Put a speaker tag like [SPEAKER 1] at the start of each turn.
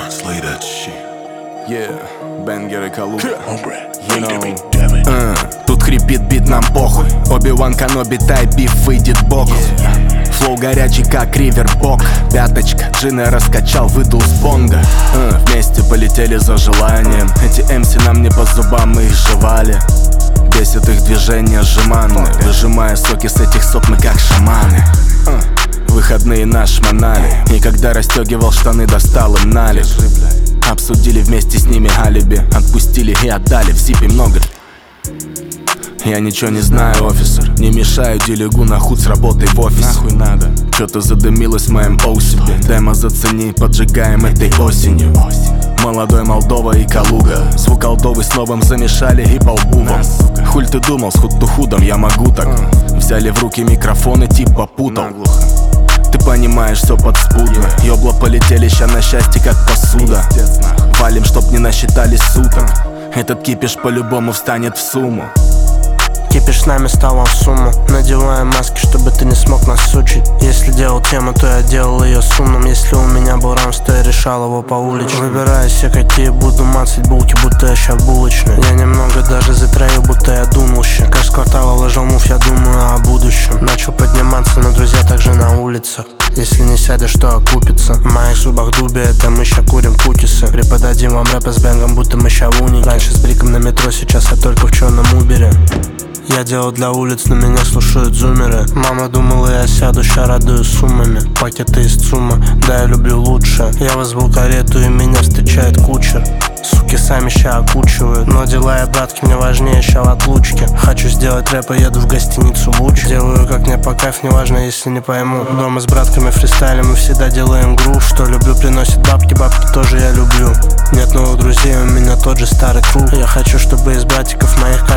[SPEAKER 1] Slay that shit.
[SPEAKER 2] Yeah, Бенгер и Калуга. Тут хрипит бит, нам похуй. Оби-Ван Каноби, тайп биф, выйдет бокс. Флоу горячий, как ривербок. Пяточка, джина раскачал, выдул с бонга. Вместе полетели за желанием. Эти MC нам не по зубам, мы их жевали. Бесит их движения жеманные. Выжимая соки с этих сок, мы как шаманы. Выходные наш манали. И когда расстегивал штаны, достал им налив. Обсудили вместе с ними алиби. Отпустили и отдали, в зипе много. Я ничего не знаю, офисер. Не мешаю делегу на худ с работой в офис. Нахуй надо. Чё-то задымилось в моем оусибе. Демо зацени, поджигаем этой осенью. Молодой Молдова и Калуга. Звук алдовый с новым замешали и по лбу вам. Хуль ты думал, с худ-ту-худом я могу так. Взяли в руки микрофоны, типа путал. Ты понимаешь, все подспудно. Ёбла полетели ща на счастье, как посуда. Валим, чтоб не насчитали суток. Этот кипиш по-любому встанет в сумму.
[SPEAKER 3] Кипиш с нами стал в сумму. Надеваем маски, чтобы ты не смог нас сучить. Если делал тему, то я делал ее с умным. Если у меня был рамс, то я решал его по улице. Выбирая все какие буду мацать булки, будто я ща булочный. Я немного даже затроил, будто я думал ща. Как с квартала вложил мув, я думаю о будущем. Начал подниматься, но друзья также на улицах. Если не сядешь, то окупится. В моих зубах дуби, это мы ща курим кутисы. Преподадим вам рэпа с бэнгом, будто мы ща в унике. Раньше с бриком на метро, сейчас я только в черном убере. Я делал для улиц, но меня слушают зумеры. Мама думала, я сяду, ща радую суммами. Пакеты из ЦУМа, да, я люблю лучше. Я вызвал карету, и меня встречает кучер. Суки сами ща окучивают. Но дела и братки мне важнее ща в отлучке. Хочу сделать рэп, и еду в гостиницу Луч. Делаю как мне по кайф, неважно, если не пойму. Дома с братками фристайлем, мы всегда делаем грув. Что люблю, приносит бабки, бабки тоже я люблю. Нет новых друзей, у меня тот же старый круг. Я хочу, чтобы из братиков моих